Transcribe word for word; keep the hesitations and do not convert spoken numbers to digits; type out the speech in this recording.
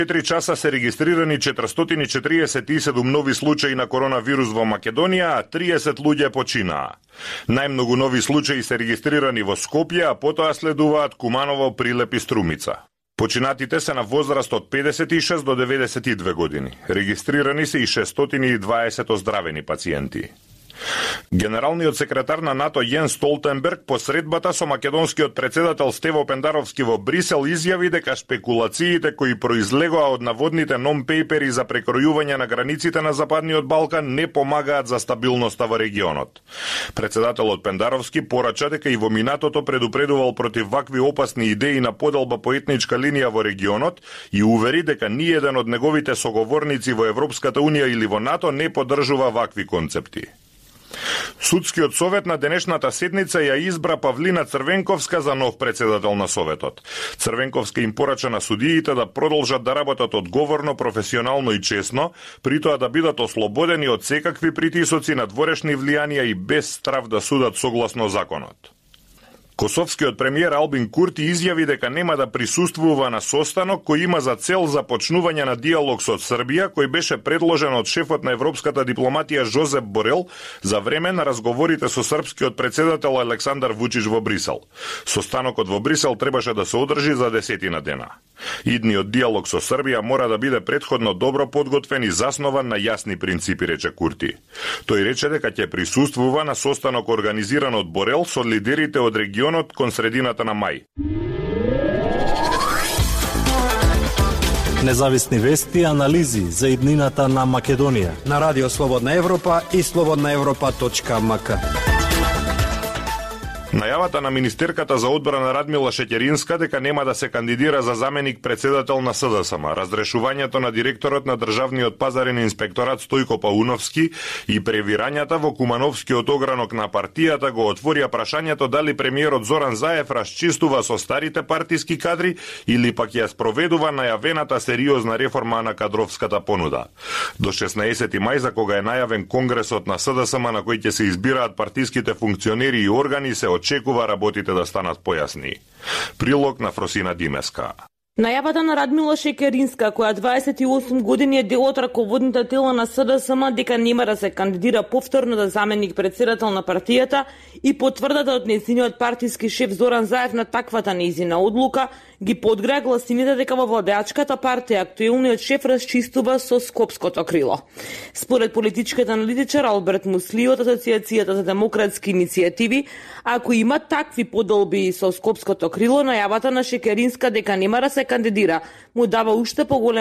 четири часа се регистрирани четиристотини четириесет и седум нови случаи на коронавирус во Македонија, а триесет луѓе починаа. Најмногу нови случаи се регистрирани во Скопје, а потоа следуваат Куманово, Прилеп и Струмица. Починатите се на возраст од педесет и шест до деветдесет и две години. Регистрирани се и шестстотини и дваесет оздравени пациенти. Генералниот секретар на НАТО Јенс Столтенберг по средбата со македонскиот председател Стево Пендаровски во Брисел изјави дека шпекулациите кои произлегоа од наводните нон-пейпери за прекројување на границите на Западниот Балкан не помагаат за стабилноста во регионот. Председателот Пендаровски порача дека и во минатото предупредувал против вакви опасни идеи на поделба по етничка линија во регионот и увери дека ниеден од неговите соговорници во Европската Унија или во НАТО не поддржува вакви концепти. Судскиот совет на денешната седница ја избра Павлина Црвенковска за нов председател на советот. Црвенковска им порача на судиите да продолжат да работат одговорно, професионално и честно, притоа да бидат ослободени од секакви притисоци на дворешни влијанија и без страв да судат согласно законот. Косовскиот премиер Албин Курти изјави дека нема да присуствува на состанок кој има за цел започнување на диалог со Србија, кој беше предложен од шефот на европската дипломатија Жозеп Борел за време на разговорите со српскиот председател Александар Вучич во Брисел. Состанокот во Брисел требаше да се одржи за десетина дена. Идниот диалог со Србија мора да биде претходно добро подготвен и заснован на јасни принципи, рече Курти. Тој рече дека ќе присуствува на состанок организиран од Борел со лидерите од регионот кон средината на мај. Независни вести и анализи за иднината на Македонија на Радио Слободна Европа и слободна европа точка ем ка. Најавата на министерката за одбрана Радмила Шеќеринска дека нема да се кандидира за заменик председател на С Д С М, разрешувањето на директорот на Државниот пазарен инспекторат Стојко Пауновски и превирањата во Кумановскиот огранок на партијата го отворија прашањето дали премиерот Зоран Заев расчистува со старите партиски кадри или пак ја спроведува најавената сериозна реформа на кадровската понуда. До шеснаесети мај, за кога е најавен конгресот на С Д С М на кој ќе се избираат партиските функционери и органи, се очекува работите да станат појасни. Прилог на Фросина Димеска. Најавата на Радмила Шеќеринска, која дваесет и осум години е дел од раководните тела на С Д С М, дека нема да се кандидира повторно за заменик председател на партијата и потврдата од нејзиниот партиски шеф Зоран Заев на таквата нејзина одлука, ги подгреа гласините дека во владеачката партија актуелниот шеф расчистува со скопското крило. Според политичкиот аналитичар Алберт Мусли од Асоциацијата за демократски иницијативи, ако има такви поделби со скопското крило, најавата на Шеќеринска дека нема да се кандидира му дава уште поголем